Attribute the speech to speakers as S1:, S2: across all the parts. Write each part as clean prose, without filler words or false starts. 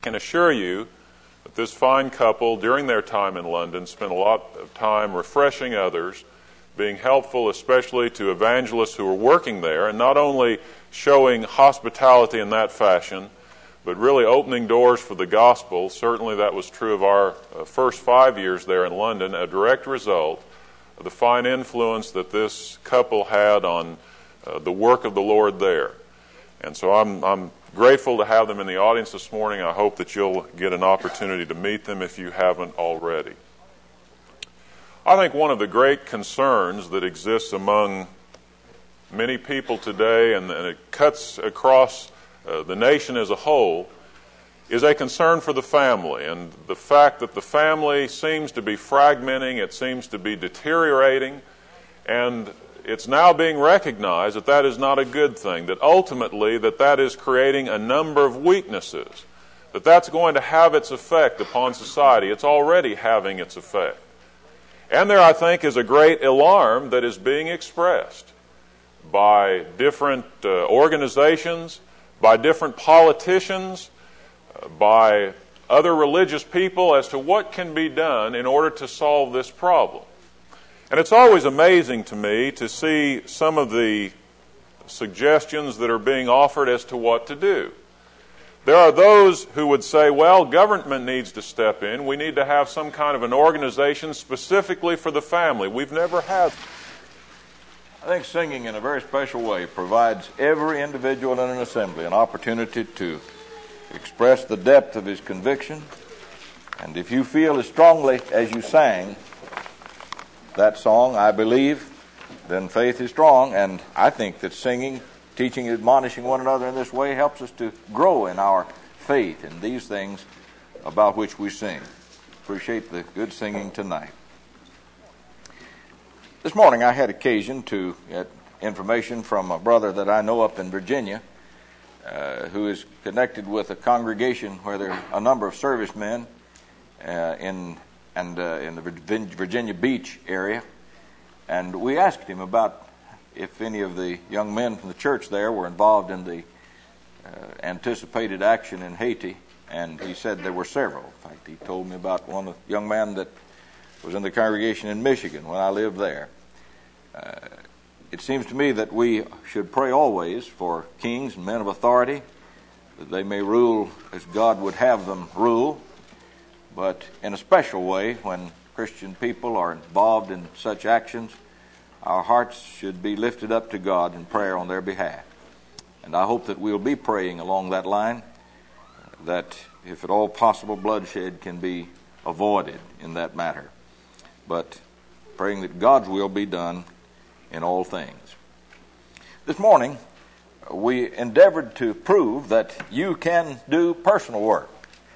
S1: can assure you that this fine couple, during their time in London, spent a lot of time refreshing others, being helpful especially to evangelists who were working there, and not only showing hospitality in that fashion, but really opening doors for the gospel. Certainly that was true of our first 5 years there in London, a direct result of the fine influence that this couple had on the work of the Lord there. And so I'm grateful to have them in the audience this morning. I hope that you'll get an opportunity to meet them if you haven't already. I think one of the great concerns that exists among many people today, and it cuts across the nation as a whole, is a concern for the family, and the fact that the family seems to be fragmenting, it seems to be deteriorating, and it's now being recognized that that is not a good thing, that ultimately that is creating a number of weaknesses, that that's going to have its effect upon society. It's already having its effect. And there, I think, is a great alarm that is being expressed by different organizations, by different politicians, by other religious people as to what can be done in order to solve this problem. And it's always amazing to me to see some of the suggestions that are being offered as to what to do. There are those who would say, well, government needs to step in. We need to have some kind of an organization specifically for the family. We've never had.
S2: I think singing in a very special way provides every individual in an assembly an opportunity to express the depth of his conviction. And if you feel as strongly as you sang that song, I believe, then faith is strong. And I think that singing, teaching, admonishing one another in this way helps us to grow in our faith in these things about which we sing. Appreciate the good singing tonight. This morning I had occasion to get information from a brother that I know up in Virginia who is connected with a congregation where there are a number of servicemen in the Virginia Beach area. And we asked him about if any of the young men from the church there were involved in the anticipated action in Haiti, and he said there were several. In fact, he told me about one young man that was in the congregation in Michigan when I lived there. It seems to me that we should pray always for kings and men of authority, that they may rule as God would have them rule, but in a special way, when Christian people are involved in such actions, our hearts should be lifted up to God in prayer on their behalf. And I hope that we'll be praying along that line, that if at all possible, bloodshed can be avoided in that matter. But praying that God's will be done in all things. This morning, we endeavored to prove that you can do personal work.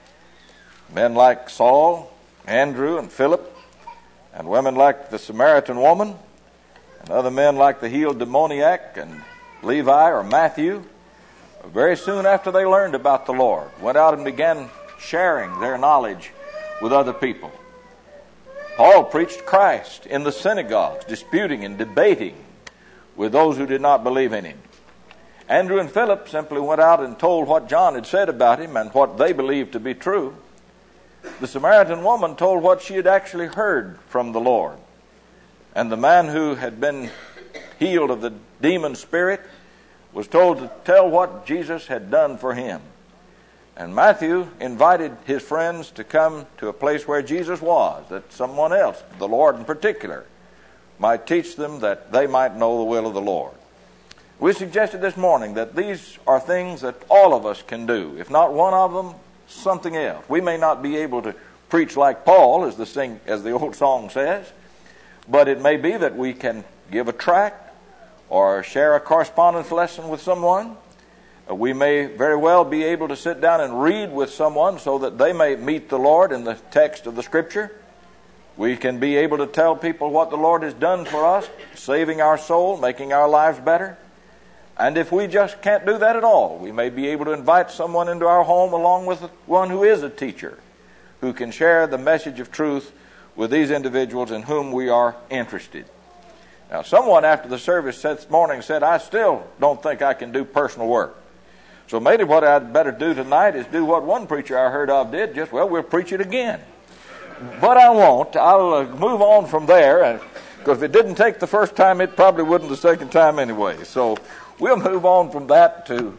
S2: Men like Saul, Andrew, and Philip, and women like the Samaritan woman, and other men like the healed demoniac and Levi or Matthew, very soon after they learned about the Lord, went out and began sharing their knowledge with other people. Paul preached Christ in the synagogues, disputing and debating with those who did not believe in him. Andrew and Philip simply went out and told what John had said about him and what they believed to be true. The Samaritan woman told what she had actually heard from the Lord. And the man who had been healed of the demon spirit was told to tell what Jesus had done for him. And Matthew invited his friends to come to a place where Jesus was, that someone else, the Lord in particular, might teach them that they might know the will of the Lord. We suggested this morning that these are things that all of us can do. If not one of them, something else. We may not be able to preach like Paul, as the old song says, but it may be that we can give a tract or share a correspondence lesson with someone. We may very well be able to sit down and read with someone so that they may meet the Lord in the text of the Scripture. We can be able to tell people what the Lord has done for us, saving our soul, making our lives better. And if we just can't do that at all, we may be able to invite someone into our home along with one who is a teacher, who can share the message of truth with these individuals in whom we are interested. Now, someone after the service this morning said, I still don't think I can do personal work. So maybe what I'd better do tonight is do what one preacher I heard of did, we'll preach it again. But I won't. I'll move on from there, because if it didn't take the first time, it probably wouldn't the second time anyway. So we'll move on from that to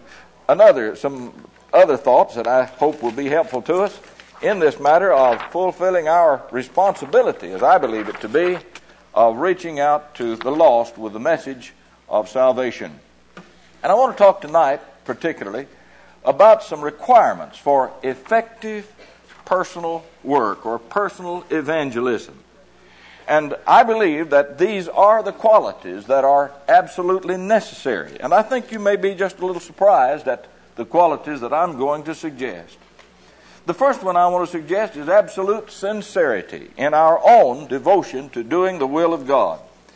S2: some other thoughts that I hope will be helpful to us in this matter of fulfilling our responsibility, as I believe it to be, of reaching out to the lost with the message of salvation. And I want to talk tonight particularly about some requirements for effective personal work or personal evangelism. And I believe that these are the qualities that are absolutely necessary. And I think you may be just a little surprised at the qualities that I'm going to suggest. The first one I want to suggest is absolute sincerity in our own devotion to doing the will of God.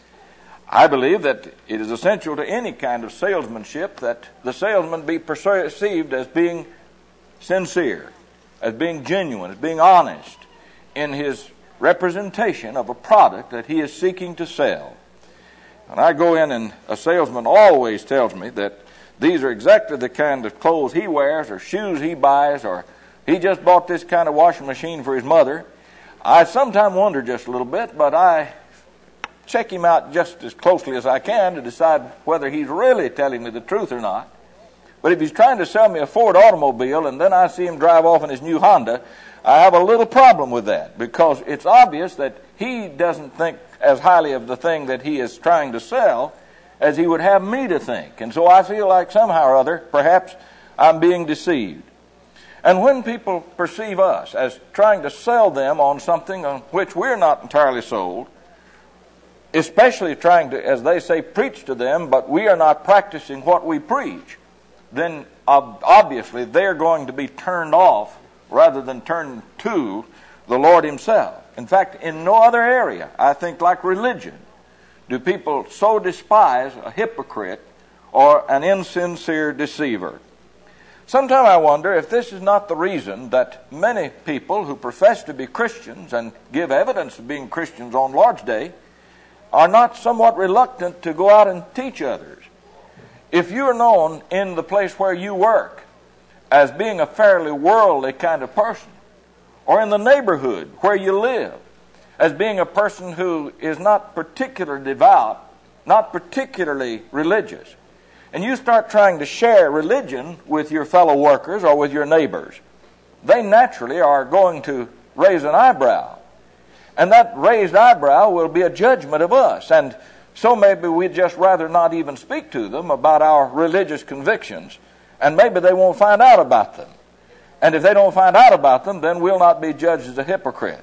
S2: I believe that it is essential to any kind of salesmanship that the salesman be perceived as being sincere, as being genuine, as being honest in his representation of a product that he is seeking to sell. And I go in, and a salesman always tells me that these are exactly the kind of clothes he wears or shoes he buys, or he just bought this kind of washing machine for his mother. I sometimes wonder just a little bit, but I check him out just as closely as I can to decide whether he's really telling me the truth or not. But if he's trying to sell me a Ford automobile and then I see him drive off in his new Honda, I have a little problem with that, because it's obvious that he doesn't think as highly of the thing that he is trying to sell as he would have me to think. And so I feel like somehow or other, perhaps I'm being deceived. And when people perceive us as trying to sell them on something on which we're not entirely sold, especially trying to, as they say, preach to them, but we are not practicing what we preach, then obviously they're going to be turned off rather than turned to the Lord Himself. In fact, in no other area, I think, like religion, do people so despise a hypocrite or an insincere deceiver. Sometimes I wonder if this is not the reason that many people who profess to be Christians and give evidence of being Christians on Lord's Day are not somewhat reluctant to go out and teach others. If you are known in the place where you work as being a fairly worldly kind of person, or in the neighborhood where you live as being a person who is not particularly devout, not particularly religious, and you start trying to share religion with your fellow workers or with your neighbors, they naturally are going to raise an eyebrow. And that raised eyebrow will be a judgment of us. And so maybe we'd just rather not even speak to them about our religious convictions, and maybe they won't find out about them. And if they don't find out about them, then we'll not be judged as a hypocrite.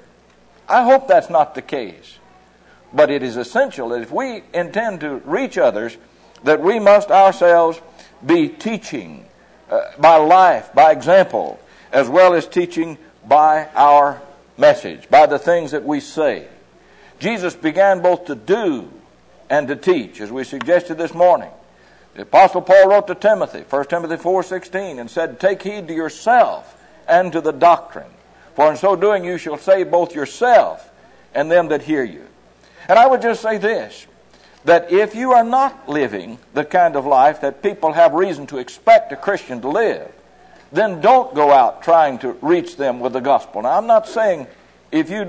S2: I hope that's not the case. But it is essential that if we intend to reach others, that we must ourselves be teaching by life, by example, as well as teaching by our message, by the things that we say. Jesus began both to do and to teach, as we suggested this morning. The Apostle Paul wrote to Timothy, 1 Timothy 4:16, and said, "Take heed to yourself and to the doctrine, for in so doing you shall save both yourself and them that hear you." And I would just say this, that if you are not living the kind of life that people have reason to expect a Christian to live, then don't go out trying to reach them with the gospel. Now, I'm not saying if you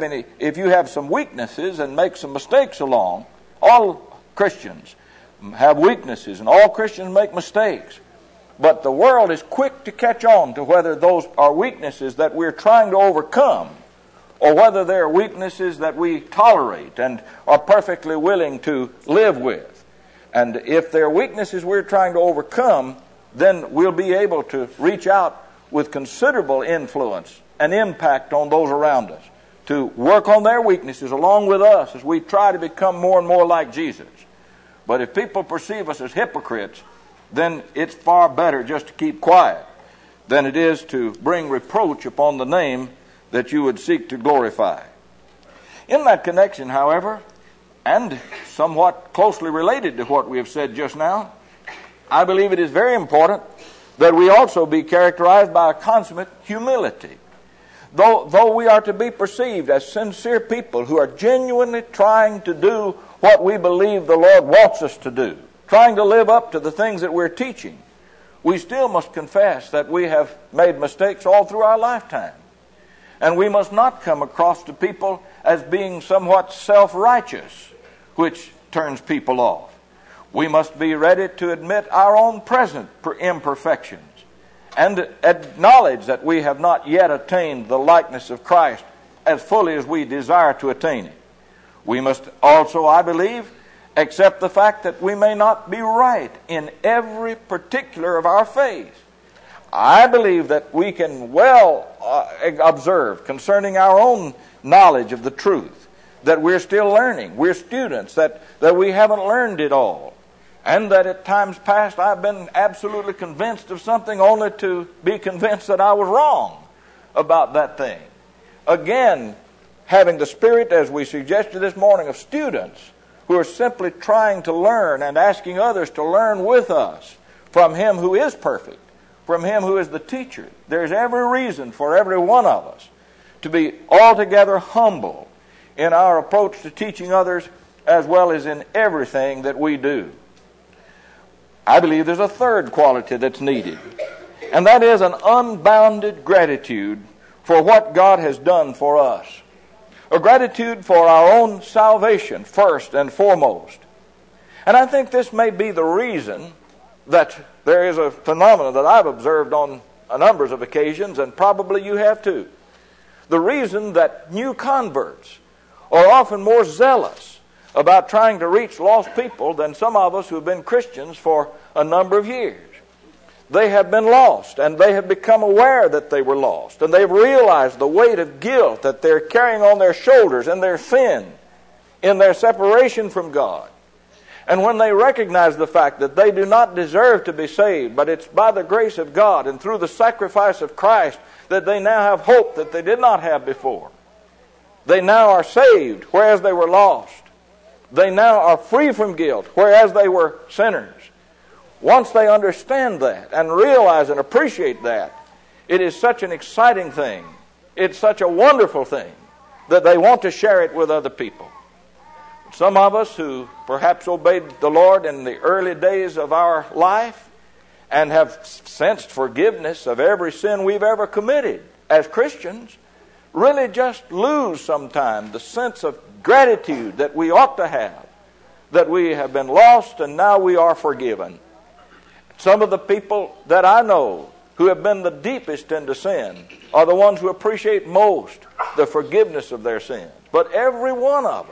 S2: have some weaknesses and make some mistakes along, all Christians have weaknesses and all Christians make mistakes. But the world is quick to catch on to whether those are weaknesses that we're trying to overcome, or whether they're weaknesses that we tolerate and are perfectly willing to live with. And if they're weaknesses we're trying to overcome, then we'll be able to reach out with considerable influence and impact on those around us, to work on their weaknesses along with us as we try to become more and more like Jesus. But if people perceive us as hypocrites, then it's far better just to keep quiet than it is to bring reproach upon the name that you would seek to glorify. In that connection, however, and somewhat closely related to what we have said just now, I believe it is very important that we also be characterized by a consummate humility. Though we are to be perceived as sincere people who are genuinely trying to do what we believe the Lord wants us to do, trying to live up to the things that we're teaching, we still must confess that we have made mistakes all through our lifetime. And we must not come across to people as being somewhat self-righteous, which turns people off. We must be ready to admit our own present imperfections and acknowledge that we have not yet attained the likeness of Christ as fully as we desire to attain it. We must also, I believe, accept the fact that we may not be right in every particular of our faith. I believe that we can well observe concerning our own knowledge of the truth that we're still learning. We're students, that we haven't learned it all. And that at times past I've been absolutely convinced of something only to be convinced that I was wrong about that thing. Again, having the spirit, as we suggested this morning, of students who are simply trying to learn and asking others to learn with us from Him who is perfect, from Him who is the teacher. There's every reason for every one of us to be altogether humble in our approach to teaching others as well as in everything that we do. I believe there's a third quality that's needed, and that is an unbounded gratitude for what God has done for us. A gratitude for our own salvation, first and foremost. And I think this may be the reason that there is a phenomenon that I've observed on a number of occasions, and probably you have too. The reason that new converts are often more zealous about trying to reach lost people than some of us who have been Christians for a number of years. They have been lost, and they have become aware that they were lost, and they've realized the weight of guilt that they're carrying on their shoulders in their sin, in their separation from God. And when they recognize the fact that they do not deserve to be saved, but it's by the grace of God and through the sacrifice of Christ that they now have hope that they did not have before. They now are saved, whereas they were lost. They now are free from guilt, whereas they were sinners. Once they understand that and realize and appreciate that, it is such an exciting thing. It's such a wonderful thing that they want to share it with other people. Some of us who perhaps obeyed the Lord in the early days of our life and have sensed forgiveness of every sin we've ever committed as Christians really just lose sometimes the sense of gratitude that we ought to have, that we have been lost and now we are forgiven. Some of the people that I know who have been the deepest into sin are the ones who appreciate most the forgiveness of their sins. But every one of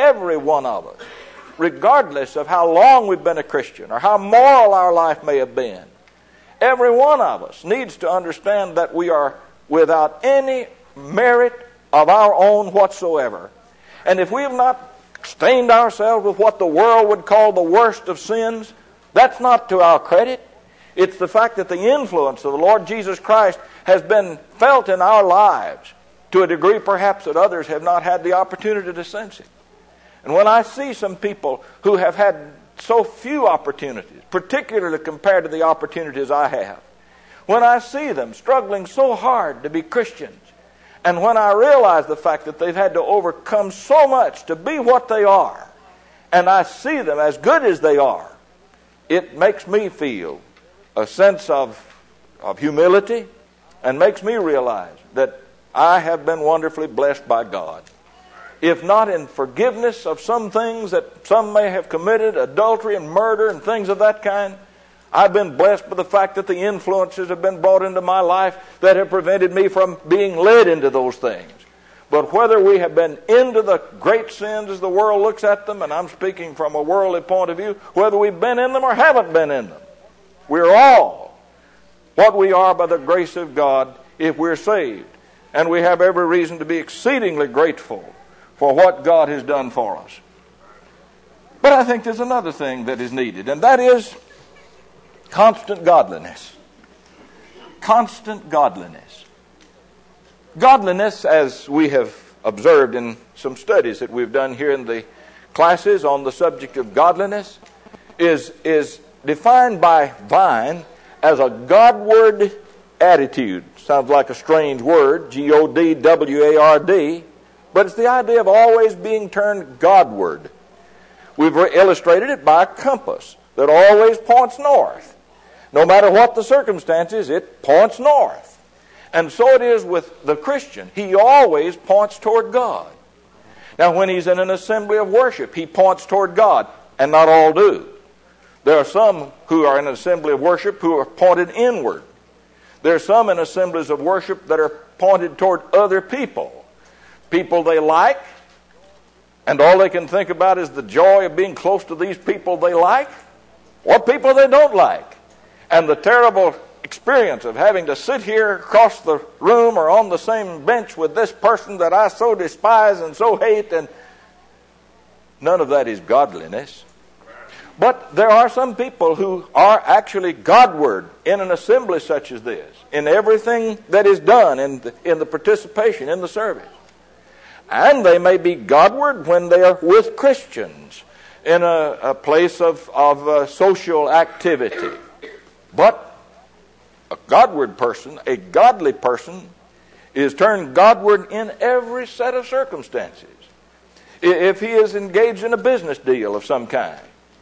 S2: us, regardless of how long we've been a Christian or how moral our life may have been, every one of us needs to understand that we are without any merit of our own whatsoever. And if we have not stained ourselves with what the world would call the worst of sins, that's not to our credit. It's the fact that the influence of the Lord Jesus Christ has been felt in our lives to a degree perhaps that others have not had the opportunity to sense it. And when I see some people who have had so few opportunities, particularly compared to the opportunities I have, when I see them struggling so hard to be Christians, and when I realize the fact that they've had to overcome so much to be what they are, and I see them as good as they are, it makes me feel a sense of humility and makes me realize that I have been wonderfully blessed by God. If not in forgiveness of some things that some may have committed, adultery and murder and things of that kind, I've been blessed by the fact that the influences have been brought into my life that have prevented me from being led into those things. But whether we have been into the great sins as the world looks at them, and I'm speaking from a worldly point of view, whether we've been in them or haven't been in them, we're all what we are by the grace of God if we're saved. And we have every reason to be exceedingly grateful for what God has done for us. But I think there's another thing that is needed, and that is constant godliness. Constant godliness. Godliness, as we have observed in some studies that we've done here in the classes on the subject of godliness, is defined by Vine as a Godward attitude. Sounds like a strange word, Godward, but it's the idea of always being turned Godward. We've illustrated it by a compass that always points north. No matter what the circumstances, it points north. And so it is with the Christian. He always points toward God. Now, when he's in an assembly of worship, he points toward God, and not all do. There are some who are in an assembly of worship who are pointed inward. There are some in assemblies of worship that are pointed toward other people. People they like, and all they can think about is the joy of being close to these people they like, or people they don't like. And the terrible experience of having to sit here across the room or on the same bench with this person that I so despise and so hate, and none of that is godliness. But there are some people who are actually Godward in an assembly such as this, in everything that is done in the participation in the service. And they may be Godward when they are with Christians in a place of social activity. But a Godward person, a godly person, is turned Godward in every set of circumstances. If he is engaged in a business deal of some kind,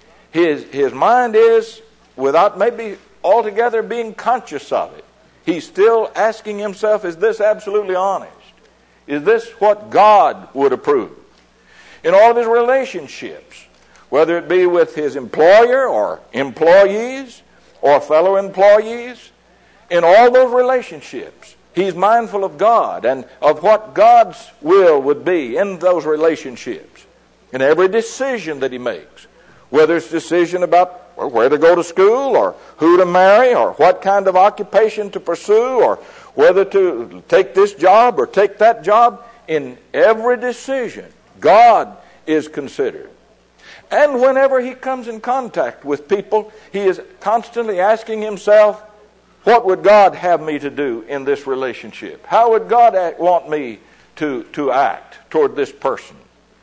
S2: his mind is, without maybe altogether being conscious of it, he's still asking himself, is this absolutely honest? Is this what God would approve? In all of his relationships, whether it be with his employer or employees or fellow employees, in all those relationships, he's mindful of God and of what God's will would be in those relationships. In every decision that he makes, whether it's a decision about where to go to school or who to marry or what kind of occupation to pursue or whether to take this job or take that job, in every decision, God is considered. And whenever he comes in contact with people, he is constantly asking himself, what would God have me to do in this relationship? How would God want me to act toward this person?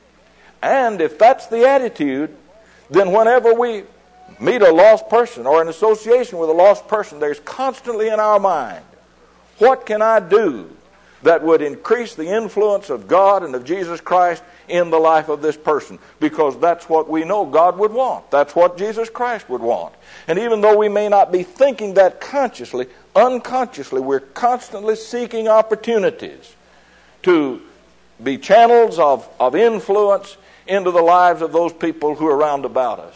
S2: And if that's the attitude, then whenever we meet a lost person or an association with a lost person, there's constantly in our mind, what can I do that would increase the influence of God and of Jesus Christ in the life of this person? Because that's what we know God would want. That's what Jesus Christ would want. And even though we may not be thinking that consciously, unconsciously, we're constantly seeking opportunities to be channels of influence into the lives of those people who are round about us.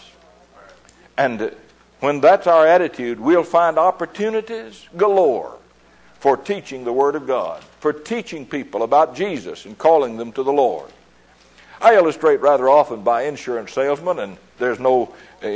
S2: And when that's our attitude, we'll find opportunities galore for teaching the Word of God, for teaching people about Jesus and calling them to the Lord. I illustrate rather often by insurance salesmen, and there's no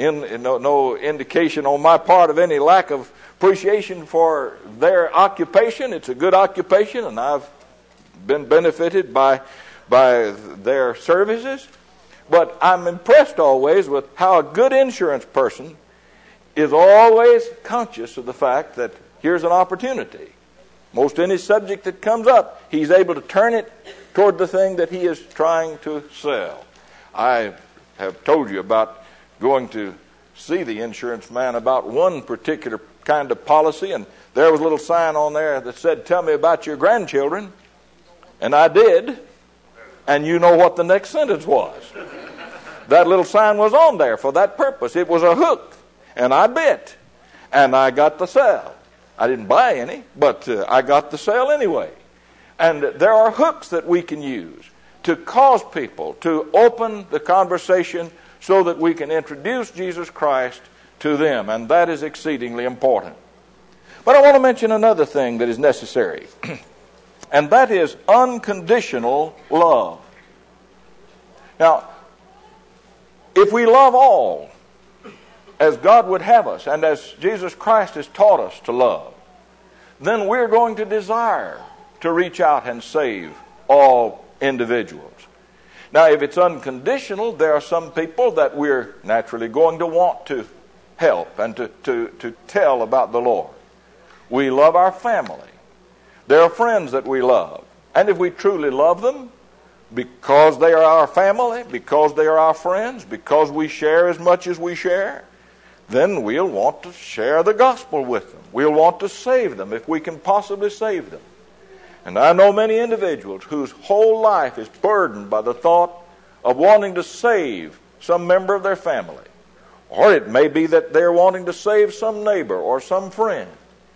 S2: indication on my part of any lack of appreciation for their occupation. It's a good occupation, and I've been benefited by their services. But I'm impressed always with how a good insurance person is always conscious of the fact that here's an opportunity. Most any subject that comes up, he's able to turn it toward the thing that he is trying to sell. I have told you about going to see the insurance man about one particular kind of policy, and there was a little sign on there that said, "Tell me about your grandchildren." And I did, and you know what the next sentence was. That little sign was on there for that purpose. It was a hook, and I bit, and I got the sale. I didn't buy any, but I got the sale anyway. And there are hooks that we can use to cause people to open the conversation so that we can introduce Jesus Christ to them, and that is exceedingly important. But I want to mention another thing that is necessary, and that is unconditional love. Now, if we love all as God would have us and as Jesus Christ has taught us to love, then we're going to desire to reach out and save all individuals. Now, if it's unconditional, there are some people that we're naturally going to want to help and to tell about the Lord. We love our family. There are friends that we love. And if we truly love them, because they are our family, because they are our friends, because we share as much as we share, then we'll want to share the gospel with them. We'll want to save them if we can possibly save them. And I know many individuals whose whole life is burdened by the thought of wanting to save some member of their family, Or it may be that they're wanting to save some neighbor or some friend.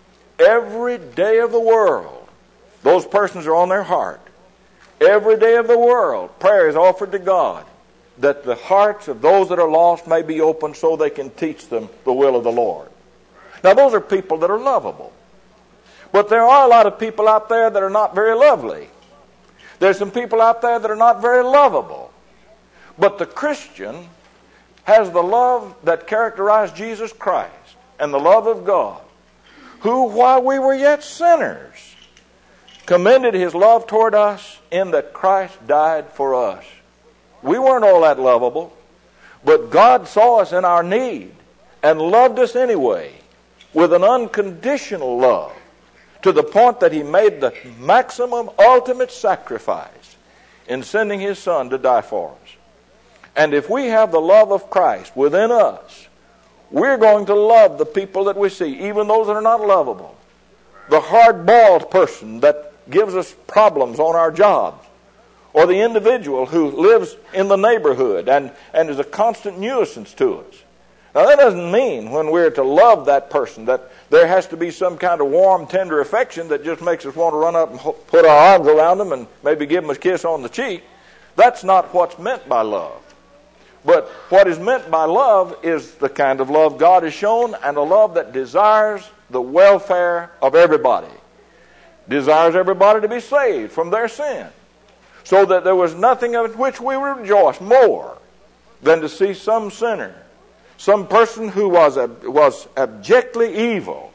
S2: Every day of the world, those persons are on their heart. Every day of the world, prayer is offered to God that the hearts of those that are lost may be opened so they can teach them the will of the Lord. Now, those are people that are lovable. But there are a lot of people out there that are not very lovely. There's some people out there that are not very lovable. But the Christian has the love that characterized Jesus Christ and the love of God, who, while we were yet sinners, commended His love toward us in that Christ died for us. We weren't all that lovable, but God saw us in our need and loved us anyway with an unconditional love, to the point that He made the maximum, ultimate sacrifice in sending His Son to die for us. And if we have the love of Christ within us, we're going to love the people that we see, even those that are not lovable. The hard-boiled person that gives us problems on our jobs, or the individual who lives in the neighborhood and is a constant nuisance to us. Now, that doesn't mean when we're to love that person that there has to be some kind of warm, tender affection that just makes us want to run up and put our arms around them and maybe give them a kiss on the cheek. That's not what's meant by love. But what is meant by love is the kind of love God has shown, and a love that desires the welfare of everybody. Desires everybody to be saved from their sin. So that there was nothing of which we would rejoice more than to see some sinner, some person who was abjectly evil,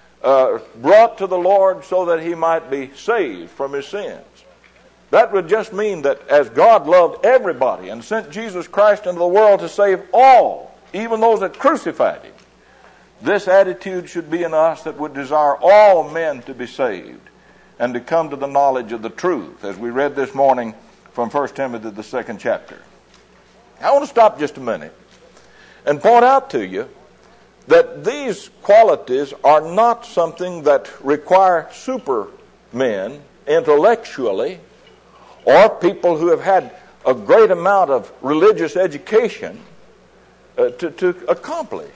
S2: brought to the Lord so that he might be saved from his sins. That would just mean that as God loved everybody and sent Jesus Christ into the world to save all, even those that crucified Him, this attitude should be in us that would desire all men to be saved and to come to the knowledge of the truth, as we read this morning from 1 Timothy, the 2nd chapter. I want to stop just a minute and point out to you that these qualities are not something that require supermen intellectually, or people who have had a great amount of religious education to accomplish.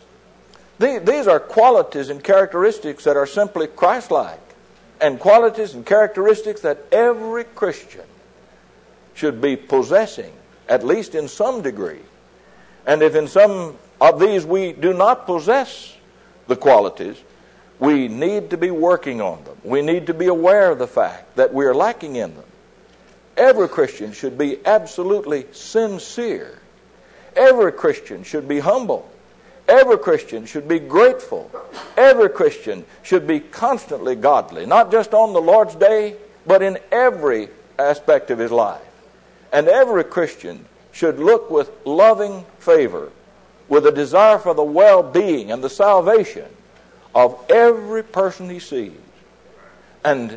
S2: These are qualities and characteristics that are simply Christ-like, and qualities and characteristics that every Christian should be possessing, at least in some degree. And if in some of these we do not possess the qualities, we need to be working on them. We need to be aware of the fact that we are lacking in them. Every Christian should be absolutely sincere. Every Christian should be humble. Every Christian should be grateful. Every Christian should be constantly godly, not just on the Lord's day, but in every aspect of his life. And every Christian should look with loving favor, with a desire for the well-being and the salvation of every person he sees. And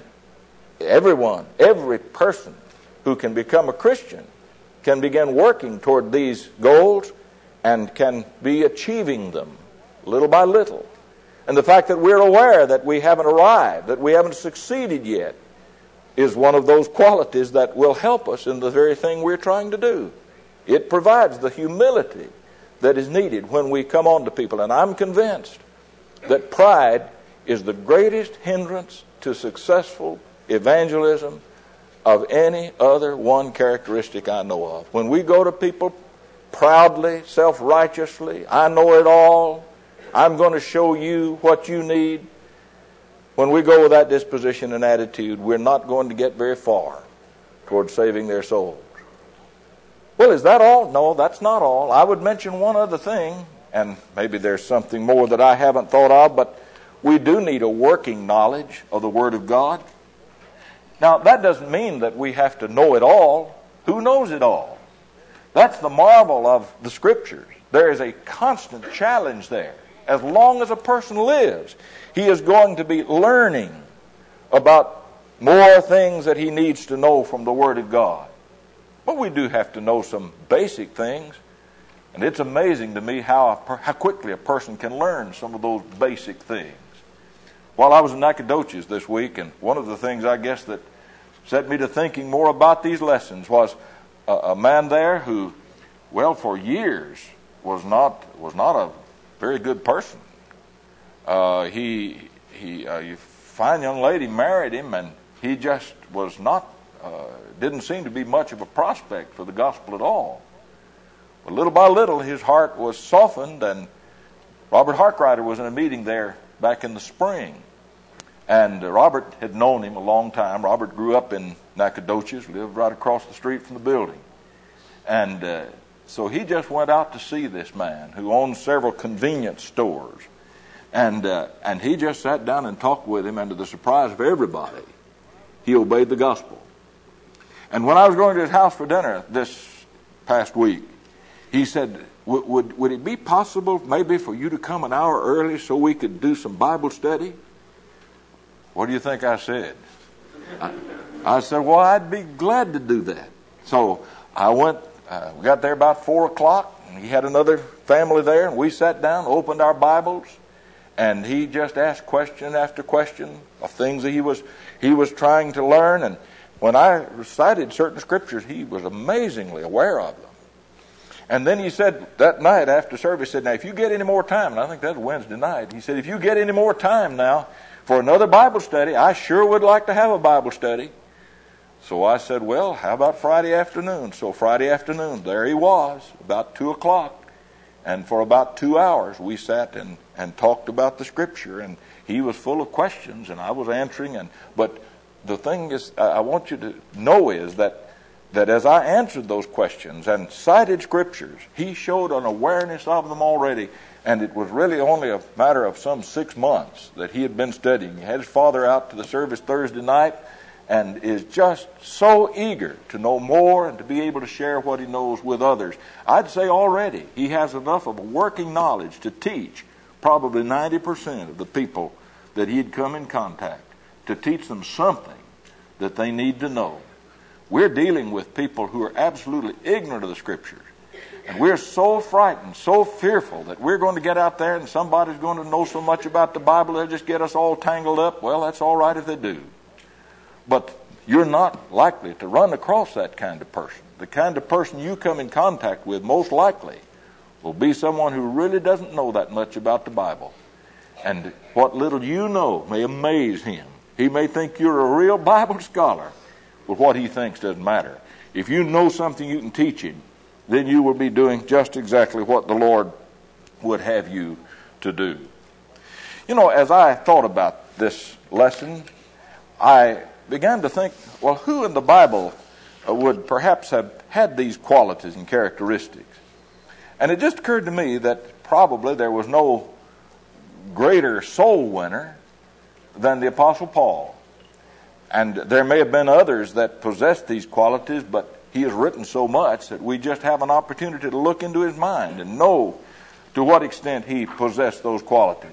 S2: every person who can become a Christian can begin working toward these goals and can be achieving them little by little. And the fact that we're aware that we haven't arrived, that we haven't succeeded yet, is one of those qualities that will help us in the very thing we're trying to do. It provides the humility that is needed when we come on to people. And I'm convinced that pride is the greatest hindrance to successful evangelism of any other one characteristic I know of. When we go to people proudly, self-righteously, I know it all, I'm going to show you what you need. When we go with that disposition and attitude, we're not going to get very far toward saving their souls. Well, is that all? No, that's not all. I would mention one other thing, and maybe there's something more that I haven't thought of, but we do need a working knowledge of the Word of God. Now, that doesn't mean that we have to know it all. Who knows it all? That's the marvel of the Scriptures. There is a constant challenge there. As long as a person lives, he is going to be learning about more things that he needs to know from the Word of God. But we do have to know some basic things. And it's amazing to me how quickly a person can learn some of those basic things. While I was in Nacogdoches this week, and one of the things I guess that set me to thinking more about these lessons was a man there who, well, for years was not a very good person. A fine young lady married him, and he just was not, didn't seem to be much of a prospect for the gospel at all. But little by little, his heart was softened, and Robert Harkrider was in a meeting there back in the spring. And Robert had known him a long time. Robert grew up in Nacogdoches, lived right across the street from the building. And so he just went out to see this man who owned several convenience stores. And he just sat down and talked with him, and to the surprise of everybody, he obeyed the gospel. And when I was going to his house for dinner this past week, he said, would it be possible maybe for you to come an hour early so we could do some Bible study? What do you think I said? I said, well, I'd be glad to do that. So I went, we got there about 4 o'clock, and he had another family there, and we sat down, opened our Bibles, and he just asked question after question of things that he was trying to learn. And when I recited certain scriptures, he was amazingly aware of them. And then he said that night after service, he said, now if you get any more time, and I think that was Wednesday night, he said, if you get any more time now for another Bible study, I sure would like to have a Bible study. So I said, well, how about Friday afternoon? So Friday afternoon, there he was, about 2 o'clock. And for about 2 hours, we sat and talked about the Scripture. And he was full of questions, and I was answering. But the thing is, I want you to know is that as I answered those questions and cited Scriptures, he showed an awareness of them already. And it was really only a matter of some 6 months that he had been studying. He had his father out to the service Thursday night and is just so eager to know more and to be able to share what he knows with others. I'd say already he has enough of a working knowledge to teach probably 90% of the people that he'd come in contact, to teach them something that they need to know. We're dealing with people who are absolutely ignorant of the Scriptures. And we're so frightened, so fearful that we're going to get out there and somebody's going to know so much about the Bible they'll just get us all tangled up. Well, that's all right if they do. But you're not likely to run across that kind of person. The kind of person you come in contact with most likely will be someone who really doesn't know that much about the Bible. And what little you know may amaze him. He may think you're a real Bible scholar, but what he thinks doesn't matter. If you know something you can teach him, then you will be doing just exactly what the Lord would have you to do. You know, as I thought about this lesson, I began to think, well, who in the Bible would perhaps have had these qualities and characteristics? And it just occurred to me that probably there was no greater soul winner than the Apostle Paul. And there may have been others that possessed these qualities, but he has written so much that we just have an opportunity to look into his mind and know to what extent he possessed those qualities.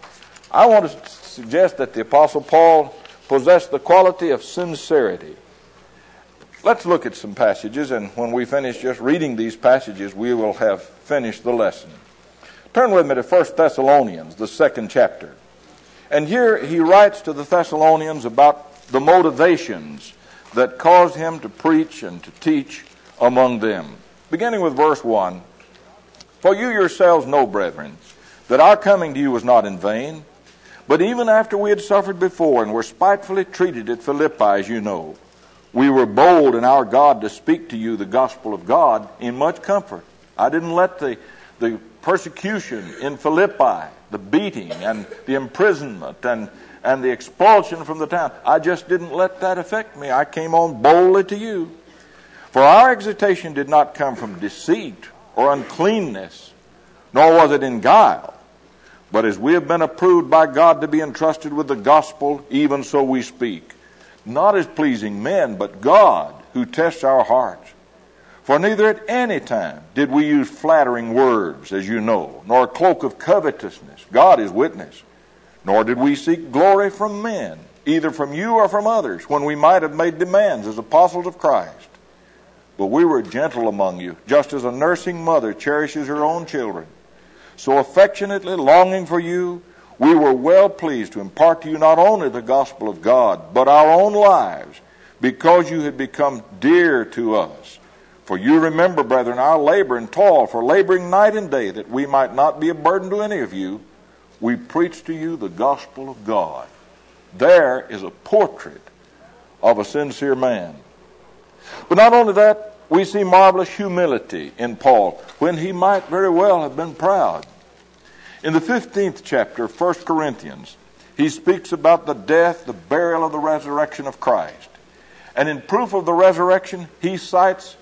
S2: I want to suggest that the Apostle Paul possessed the quality of sincerity. Let's look at some passages, and when we finish just reading these passages, we will have finished the lesson. Turn with me to 1 Thessalonians, the 2nd chapter. And here he writes to the Thessalonians about the motivations that caused him to preach and to teach among them. Beginning with verse 1, for you yourselves know, brethren, that our coming to you was not in vain, but even after we had suffered before and were spitefully treated at Philippi, as you know, we were bold in our God to speak to you the gospel of God in much comfort. I didn't let the persecution in Philippi, the beating and the imprisonment and the expulsion from the town, I just didn't let that affect me. I came on boldly to you. For our exhortation did not come from deceit or uncleanness, nor was it in guile. But as we have been approved by God to be entrusted with the gospel, even so we speak, not as pleasing men, but God, who tests our hearts. For neither at any time did we use flattering words, as you know, nor a cloak of covetousness. God is witness. Nor did we seek glory from men, either from you or from others, when we might have made demands as apostles of Christ. But we were gentle among you, just as a nursing mother cherishes her own children. So affectionately longing for you, we were well pleased to impart to you not only the gospel of God, but our own lives, because you had become dear to us. For you remember, brethren, our labor and toil, for laboring night and day, that we might not be a burden to any of you, we preach to you the gospel of God. There is a portrait of a sincere man. But not only that, we see marvelous humility in Paul, when he might very well have been proud. In the 15th chapter of 1 Corinthians, he speaks about the death, the burial, of the resurrection of Christ. And in proof of the resurrection, he cites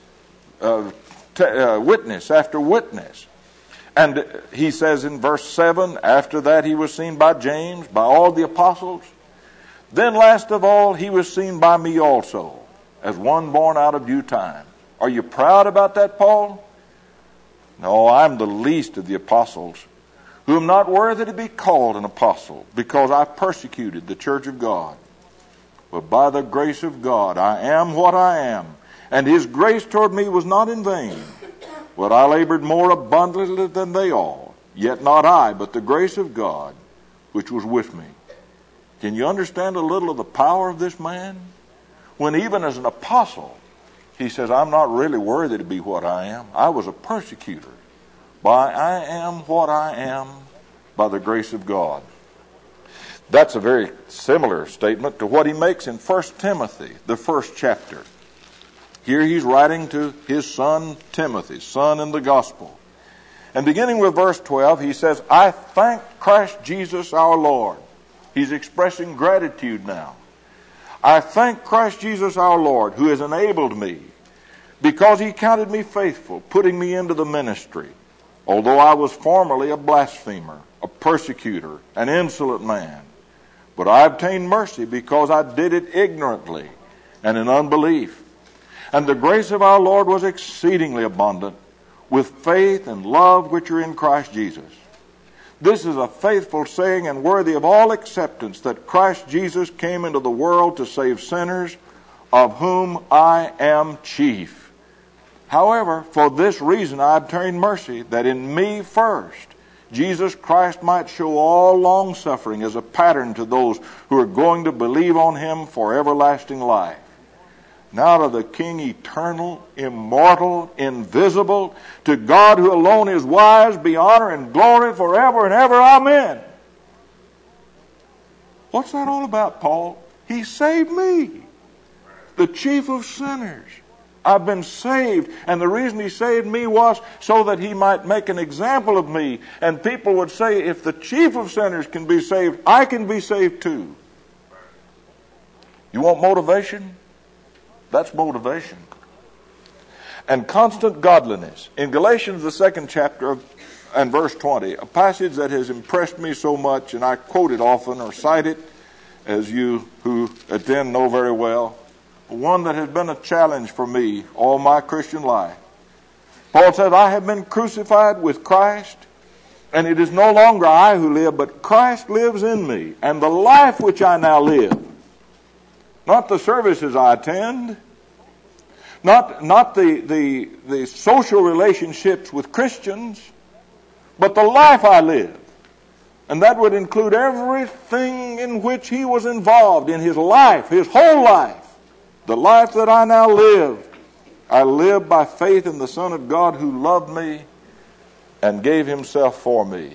S2: witness after witness. And he says in verse 7, after that he was seen by James, by all the apostles. Then last of all, he was seen by me also, as one born out of due time. Are you proud about that, Paul? No, I'm the least of the apostles, who am not worthy to be called an apostle, because I persecuted the church of God. But by the grace of God, I am what I am, and his grace toward me was not in vain. But I labored more abundantly than they all, yet not I, but the grace of God, which was with me. Can you understand a little of the power of this man? When even as an apostle, he says, I'm not really worthy to be what I am. I was a persecutor. But I am what I am by the grace of God. That's a very similar statement to what he makes in 1 Timothy, the 1st chapter. Here he's writing to his son Timothy, son in the gospel. And beginning with verse 12, he says, I thank Christ Jesus our Lord. He's expressing gratitude now. I thank Christ Jesus our Lord, who has enabled me, because he counted me faithful, putting me into the ministry, although I was formerly a blasphemer, a persecutor, an insolent man. But I obtained mercy because I did it ignorantly and in unbelief. And the grace of our Lord was exceedingly abundant, with faith and love which are in Christ Jesus. This is a faithful saying and worthy of all acceptance, that Christ Jesus came into the world to save sinners, of whom I am chief. However, for this reason I obtained mercy, that in me first Jesus Christ might show all long-suffering as a pattern to those who are going to believe on him for everlasting life. Now to the King eternal, immortal, invisible, to God who alone is wise, be honor and glory forever and ever. Amen. What's that all about, Paul? He saved me, the chief of sinners. I've been saved, and the reason he saved me was so that he might make an example of me. And people would say, if the chief of sinners can be saved, I can be saved too. You want motivation? That's motivation. And constant godliness. In Galatians, the 2nd chapter and verse 20, a passage that has impressed me so much, and I quote it often or cite it, as you who attend know very well, one that has been a challenge for me all my Christian life. Paul said, I have been crucified with Christ, and it is no longer I who live, but Christ lives in me. And the life which I now live, not the services I attend, not the social relationships with Christians, but the life I live. And that would include everything in which he was involved in his life, his whole life. The life that I now live, I live by faith in the Son of God who loved me and gave himself for me.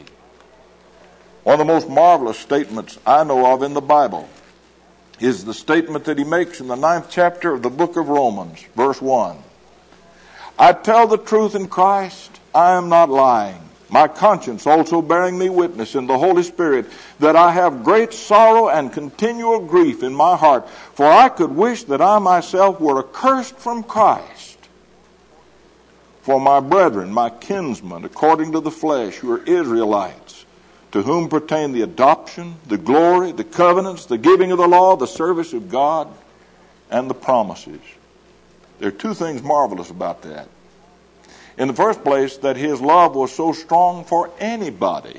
S2: One of the most marvelous statements I know of in the Bible is the statement that he makes in the 9th chapter of the book of Romans, verse 1. I tell the truth in Christ, I am not lying. My conscience also bearing me witness in the Holy Spirit, that I have great sorrow and continual grief in my heart. For I could wish that I myself were accursed from Christ for my brethren, my kinsmen, according to the flesh, who are Israelites, to whom pertain the adoption, the glory, the covenants, the giving of the law, the service of God, and the promises. There are two things marvelous about that. In the first place, that his love was so strong for anybody.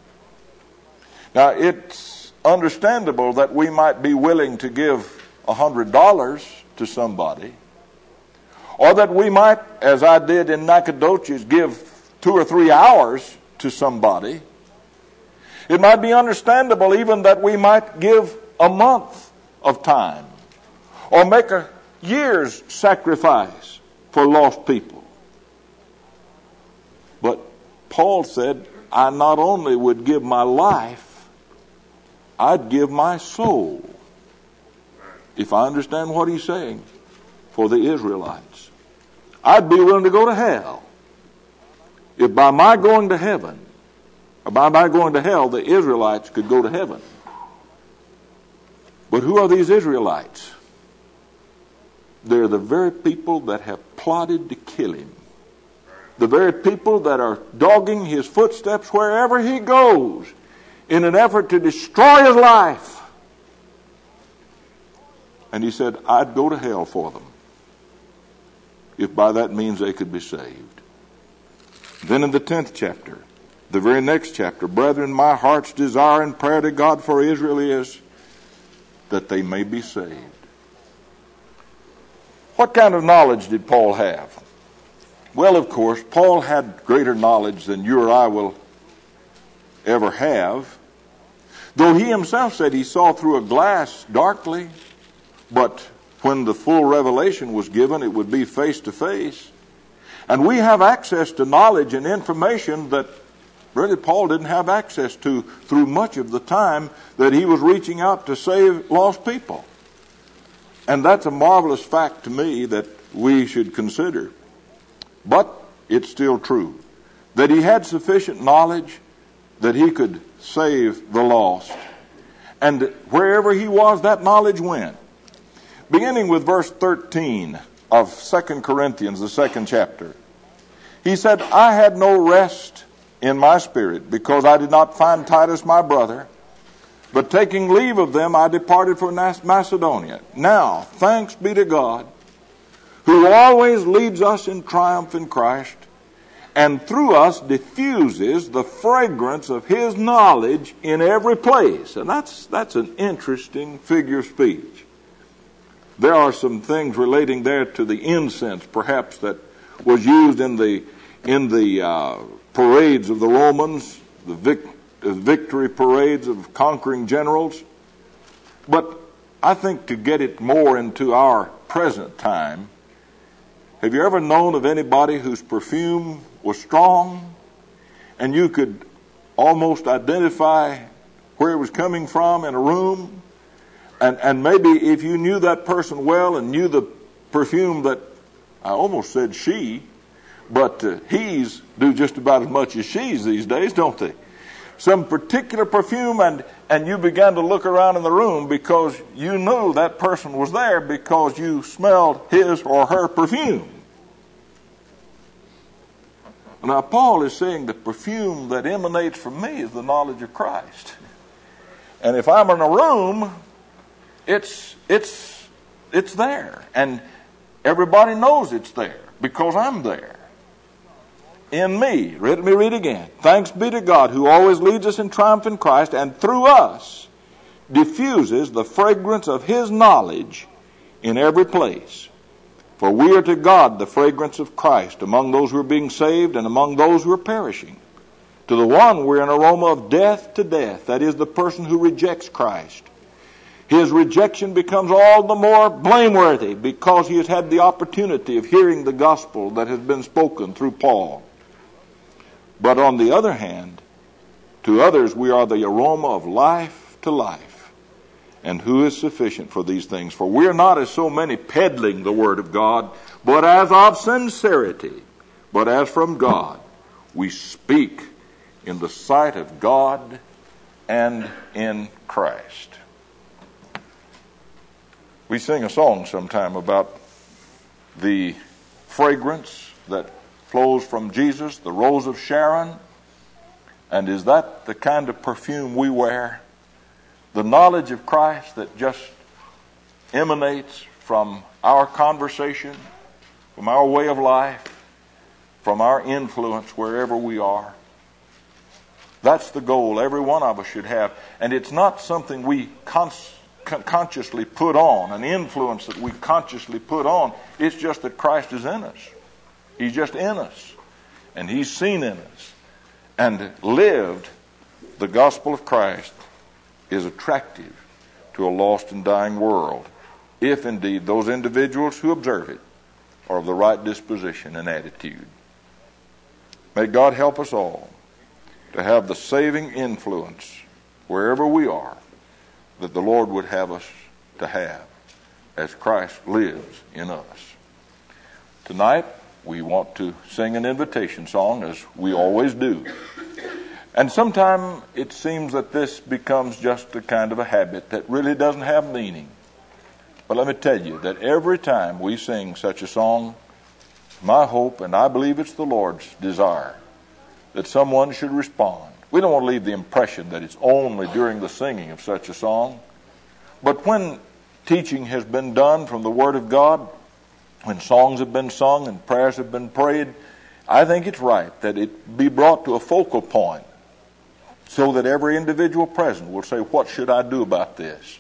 S2: Now, it's understandable that we might be willing to give $100 to somebody, or that we might, as I did in Nacogdoches, give 2 or 3 hours to somebody. It might be understandable even that we might give a month of time, or make a year's sacrifice
S3: for lost people. But Paul said, I not only would give my life, I'd give my soul, if I understand what he's saying, for the Israelites. I'd be willing to go to hell if by my going to heaven, or by my going to hell, the Israelites could go to heaven. But who are these Israelites? They're the very people that have plotted to kill him. The very people that are dogging his footsteps wherever he goes in an effort to destroy his life. And he said, I'd go to hell for them, if by that means they could be saved. Then in the 10th chapter, the very next chapter, brethren, my heart's desire and prayer to God for Israel is that they may be saved. What kind of knowledge did Paul have? Well, of course, Paul had greater knowledge than you or I will ever have. Though he himself said he saw through a glass darkly, but when the full revelation was given, it would be face to face. And we have access to knowledge and information that really Paul didn't have access to through much of the time that he was reaching out to save lost people. And that's a marvelous fact to me that we should consider. But it's still true that he had sufficient knowledge that he could save the lost. And wherever he was, that knowledge went. Beginning with verse 13 of 2 Corinthians, the 2nd chapter. He said, I had no rest in my spirit, because I did not find Titus my brother, but taking leave of them, I departed for Macedonia. Now, thanks be to God, who always leads us in triumph in Christ, and through us diffuses the fragrance of his knowledge in every place. And that's an interesting figure of speech. There are some things relating there to the incense, perhaps, that was used in the parades of the Romans, the victory parades of conquering generals. But I think to get it more into our present time, have you ever known of anybody whose perfume was strong and you could almost identify where it was coming from in a room? And maybe if you knew that person well and knew the perfume that, I almost said she, but he's do just about as much as she's these days, don't they? Some particular perfume, and you began to look around in the room because you knew that person was there because you smelled his or her perfume. Now, Paul is saying the perfume that emanates from me is the knowledge of Christ. And if I'm in a room, it's there. And everybody knows it's there because I'm there. In me. Let me read again. Thanks be to God who always leads us in triumph in Christ, and through us diffuses the fragrance of his knowledge in every place. For we are to God the fragrance of Christ among those who are being saved and among those who are perishing. To the one we're an aroma of death to death, that is, the person who rejects Christ. His rejection becomes all the more blameworthy because he has had the opportunity of hearing the gospel that has been spoken through Paul. But on the other hand, to others we are the aroma of life to life. And who is sufficient for these things? For we are not as so many peddling the word of God, but as of sincerity, but as from God. We speak in the sight of God and in Christ. We sing a song sometime about the fragrance that flows from Jesus, the rose of Sharon. And is that the kind of perfume we wear? The knowledge of Christ that just emanates from our conversation, from our way of life, from our influence wherever we are. That's the goal every one of us should have. And it's not something we consciously put on, an influence that we consciously put on. It's just that Christ is in us. He's just in us. And he's seen in us and lived. The gospel of Christ is attractive to a lost and dying world, if indeed those individuals who observe it are of the right disposition and attitude. May God help us all to have the saving influence wherever we are that the Lord would have us to have as Christ lives in us. Tonight, we want to sing an invitation song, as we always do. And sometimes it seems that this becomes just a kind of a habit that really doesn't have meaning. But let me tell you that every time we sing such a song, my hope, and I believe it's the Lord's desire, that someone should respond. We don't want to leave the impression that it's only during the singing of such a song. But when teaching has been done from the Word of God, when songs have been sung and prayers have been prayed, I think it's right that it be brought to a focal point so that every individual present will say, what should I do about this?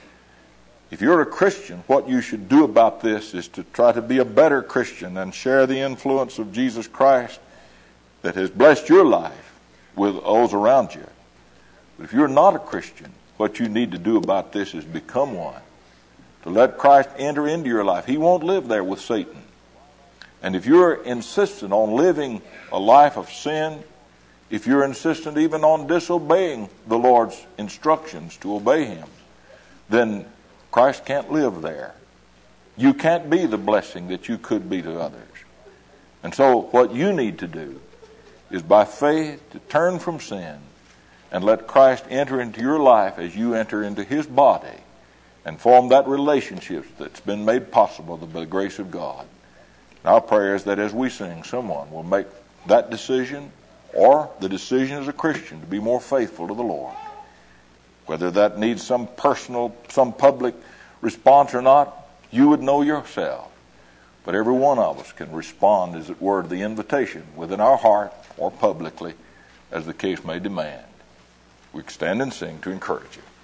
S3: If you're a Christian, what you should do about this is to try to be a better Christian and share the influence of Jesus Christ that has blessed your life with those around you. But if you're not a Christian, what you need to do about this is become one. To let Christ enter into your life. He won't live there with Satan. And if you're insistent on living a life of sin, if you're insistent even on disobeying the Lord's instructions to obey Him, then Christ can't live there. You can't be the blessing that you could be to others. And so what you need to do is by faith to turn from sin and let Christ enter into your life as you enter into His body and form that relationship that's been made possible by the grace of God. And our prayer is that as we sing, someone will make that decision or the decision as a Christian to be more faithful to the Lord. Whether that needs some personal, some public response or not, you would know yourself. But every one of us can respond, as it were, to the invitation within our heart or publicly, as the case may demand. We stand and sing to encourage you.